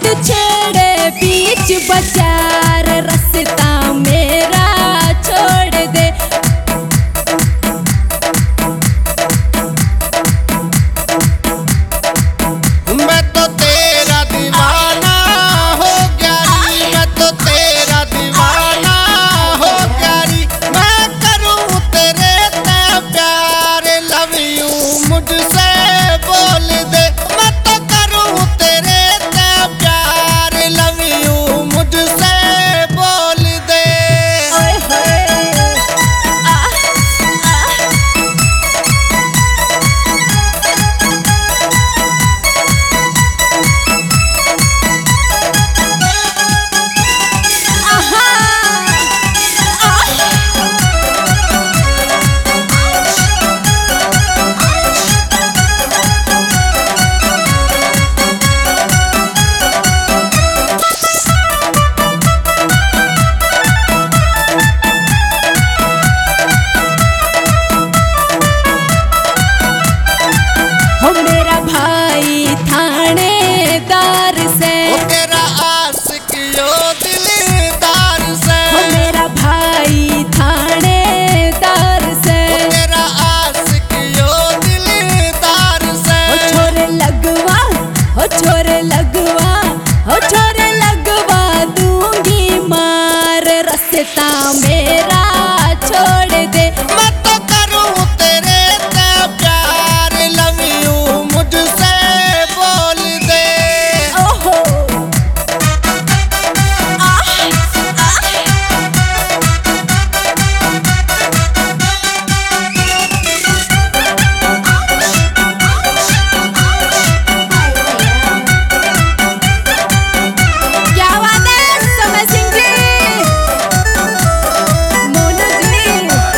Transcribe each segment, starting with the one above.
छेड़े बीच बाजार, रास्ता मेरा छोड़ दे। मैं तो तेरा दीवाना हो गया री, मैं तो तेरा दीवाना हो गया री। मैं करूँ तेरे ते प्यार, लव यू मुझसे बोल दे। मैं तो करूँ तेरे ते प्यार, लव यू मुझसे बोल दे। ओए होए हो मेरा भाई थानेदार से, ओ तेरा आशिक यो दिलदार से। हो मेरा भाई थानेदार से। ओ तेरा आशिक यो दिलदार से। हो छोरे लगवा, हो छोरे लगवा, हो छोरे लगवा दूंगी मार, रास्ता मेरा छोड़ दे। मैं तो करूँ तेरे ते प्यार, लव यू मुझसे बोल दे। ओहो क्या बात है समय सिंह जी, मोनू जी।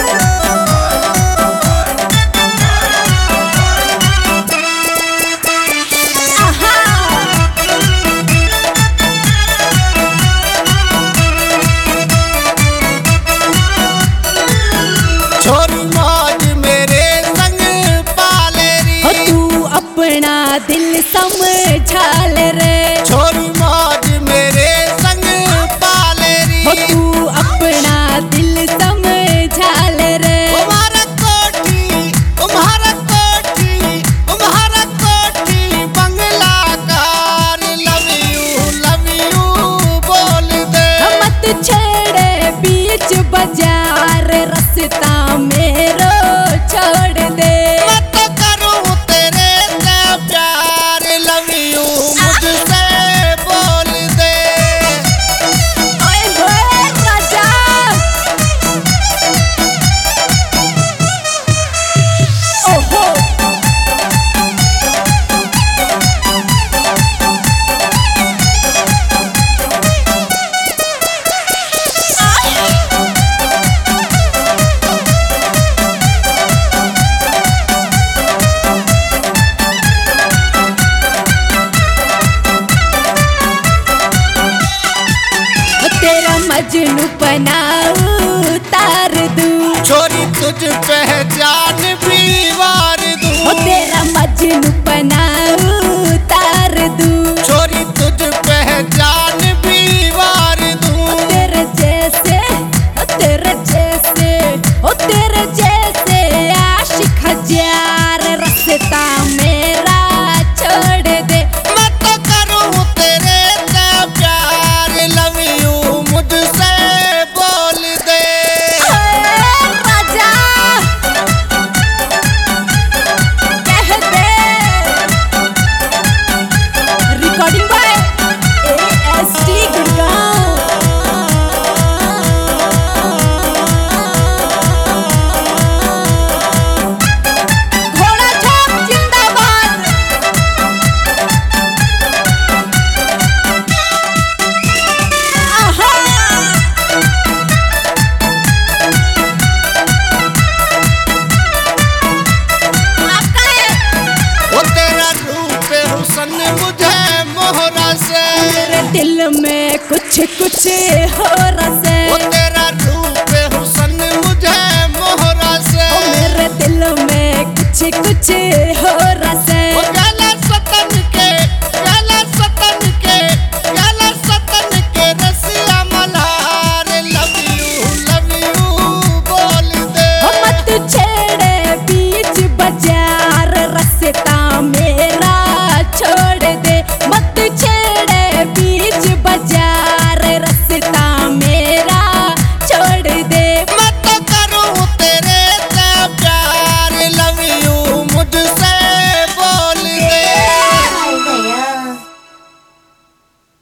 छोरी मौज मेरे संग पाले री। हो तू अपना दिल समझा ले रे, छोरी मौज मेरे संग पाले री। हो तू अपना दिल समझा ले रे। तुम्हारा कोठी, तुम्हारा कोठी, तुम्हारा कोठी बंगला कार, लव यू बोल दे। मत छेड़े बीच बाजार, रास्ता मेरो छोड़ दे। मैं तो करूँ तेरे ते प्यार, लव यू मुझसे बोल दे। ओए होए राजा, ओहो तेरा मजनू बनाऊ तार दूं, छोरी तुझ पहचान भी वार दूं। हो तेरा मजनू बनाऊ तार दूं। छोरी तुझ पहचान भी वार दूं। तेरे जैसे, ओ तेरे जैसे, ओ तेरे जैसे आशिक हजार, रास्ता मेरा छोड़ दे। मैं तो करूँ तेरे ते प्यार, लव यू मुझसे बोल दे। राजा कह दे। Recording by AST Gurgaon. घोड़ा छाप जिंदाबाद। आहा वो तेरा रूप हुसन मुझे मोहरा से। मेरे दिल में कुछ कुछ हो रहा है। वो तेरा रूप हुसन मुझे मोहरा से। ओ मेरे दिल में कुछ कुछ हो